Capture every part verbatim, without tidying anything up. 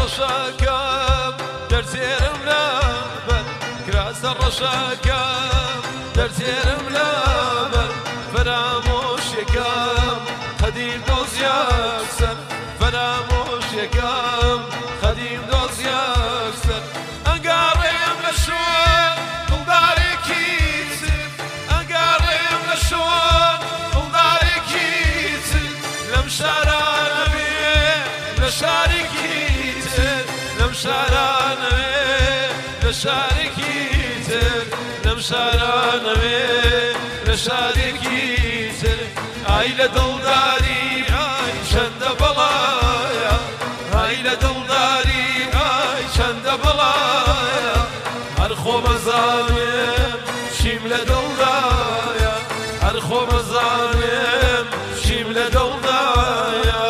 الرشاكم درتير ملابل كراس الرشاكم درتير ملابل فراموش يكام خديم دوز يكسر فراموش يكام خديم دوز يكسر أقاريم للشوان قلداري كيسر أقاريم للشوان قلداري كيسر لمشارا نبي لشاري كيسر لمشارا نبي لشاري كيسر لمشارا نبي لشاري كيسر عيلة دلداري عاي شند بلايا عيلة دلداري عاي شند بلايا أرخو مظالم شملة دلدايا أرخو مظالم شملة دلدايا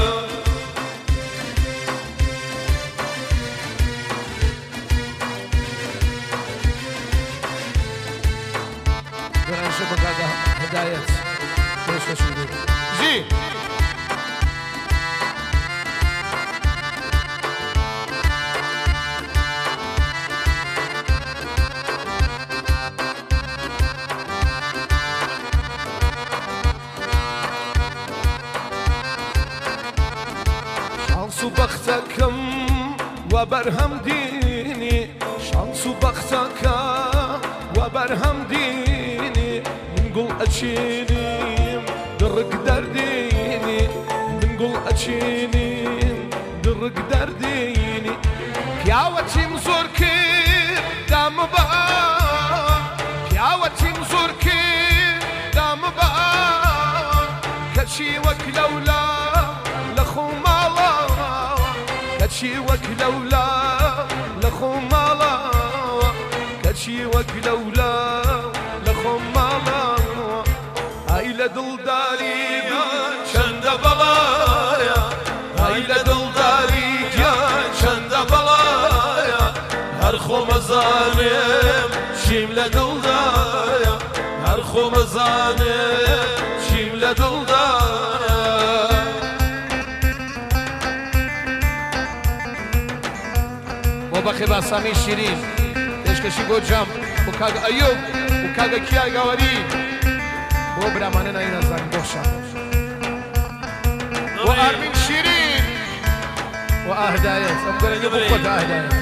دوران شبك هذا هداية جي شانس بختكم وبرهم ديني شانس بختك وبرهم ديني نقول أشيني درك درديني نقول أشيني درك درديني كياوتي مزوركي دام بقى كياوتي مزوركي دام بقى كشي وكلولا لخو مالا كشي وكلولا لخو مالا كشي وكلولا لخو مالا عيلة دلداري شند بلايا عيلة دلداري شند بلايا هرخو مظالم شملة دلدايا هرخو مظالم شملة دلدايا وبخي باسامي شيرين ايش كشي بو جام وكاغ ايوب وكاغ كيا غوري وبرا ماننا إلى زنگوشا وآرمين شيرين وأهدايات أمدر أن يبقى أهدايات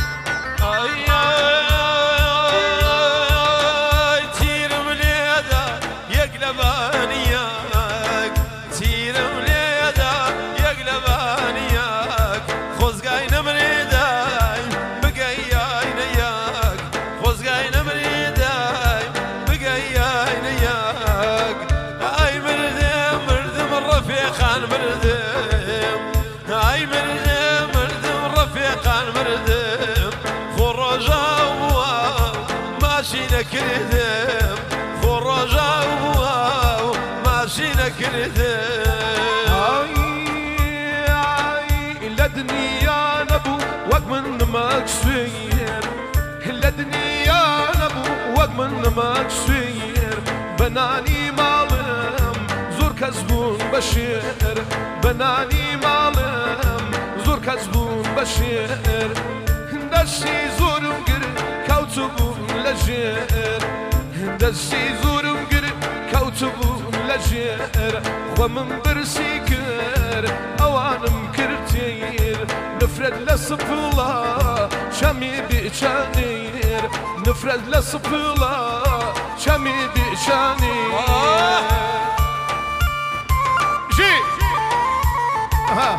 تير مليدا يقلبانياك تير مليدا يقلبانياك خوزقاين مريداي بقاياين ياك خوزقاين مريداي بقاياين ياك هاي مردم مردم الرفيقان مردم هاي مردم مردم الرفيقان مردم خرجا ماشي نكردم خرجا ماشي نكردم هاي هاي لدنيا نبو وق من مكسير لدنيا نبو وق من مكسير بناني مالم زور كزبون بشير بناني مالم زور كزبون بشير دشي زورم قر كوتبون لجير دشي زورم قر كوتبون لجير ومن برسي كر اوانم كرتير نفرد لصفلا شمي بيشانير نفرد لصفلا شمي بيشانير جي ها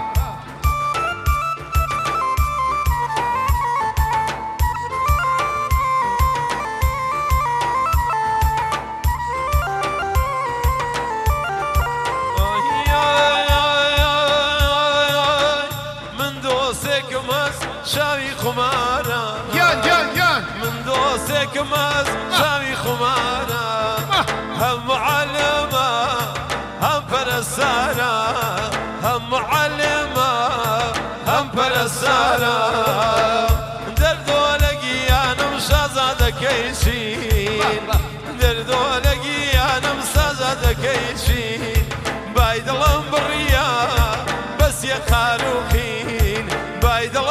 شاوي خمارة يان يان يان من دوسك ماس شاوي خمارة هم معلمة هم فرسانة هم معلمة هم فرسانة دردو لقي أنا مشازة كيشين دردو لقي أنا مشازة كيشين بايد الأمبرية بس يا خالوخين بايد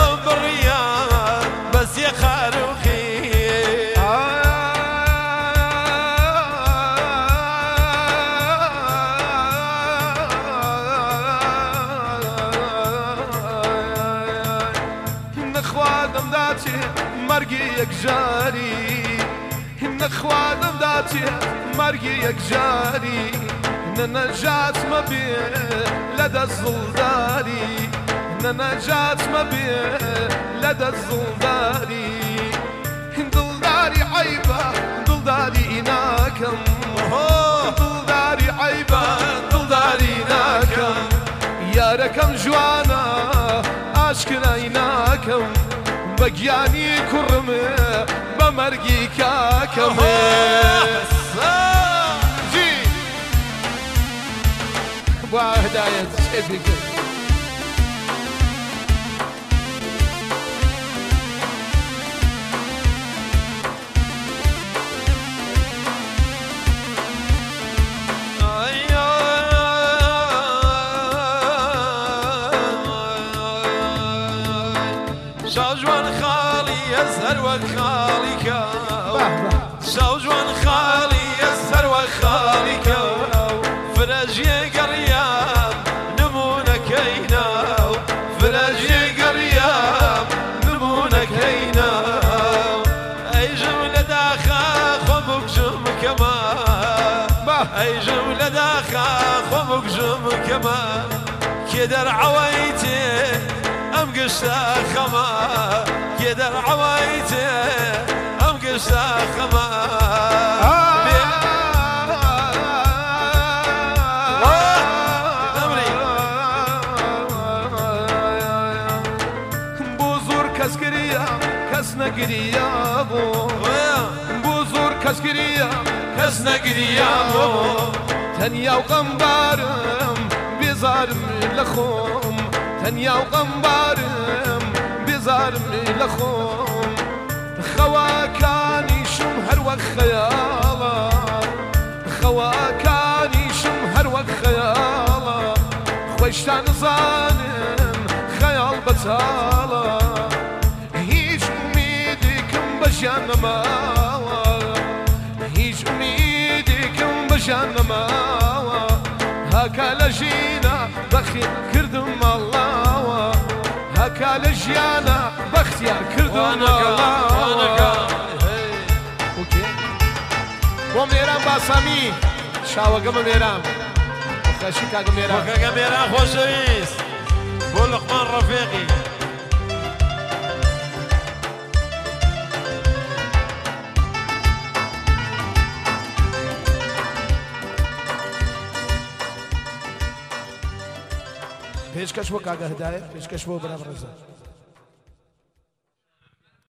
نەخوادم داچێ مەرگی یەکجاری نەخوادم داچێ مەرگی یەکجاری نەنەجاتمە بێ لە دەست زڵداری نەنەجاتمە بێ لە دەست زڵداری دڵداری عەیبە دڵداری ناکەم دڵداری عەیبە دڵداری ناکەم یارەکەم جوانە ئاشکرای ناکەم بە گیانی کوڕمە بە مەرگی کاکەمێ با هدایت چه بگم شاوجوان خاڵی ئەسەر وەک خاڵیکە شاوجوان خاڵی ئەسەر وەک خاڵیکە فرەژیە گەڕیام نمونەکەی ناو فرەژیە گەڕیام نمونەکەی ناو ئەیژم لە داخا خۆ بکژم کەما ئەیژم لە داخا خۆ بکژم کەما کێ دەرعەوەی تێ ئەم گشتە خەما کێ دەرعەوەی تێ ئەم گشتە خەما بۆ زۆر کەس گریە کەس نەگریە بۆ بۆ زۆر کەس گریە کەس نەگریە بۆ تەنیا و غەمبارم بێزارم لە خۆم تەنیا و غەمبارم بێزارم لە خۆم خەواکانیشم هەر وەک خەیاڵە خەواکانیشم هەر وەک خەیاڵە خۆشتان نزانم خەیاڵ بەتاڵە هیچ ئومیدێکم بە ژیان نەماوە هیچ ئومیدێکم بە ژیان نەماوە هەکا لە ژینە بەخی کردم ماڵاوە هەکا لە ژیانە بەختیار کردم ماڵاوە بۆ مێران باسامی شاوەگەمە مێران خەشی کاگە مێران کاگە مێران خۆشەویست بۆ لوقمان ڕەفیقی پێشکەش بۆ کاگە هدایەت پێشکەش بۆ بەرامبەر ڕێزە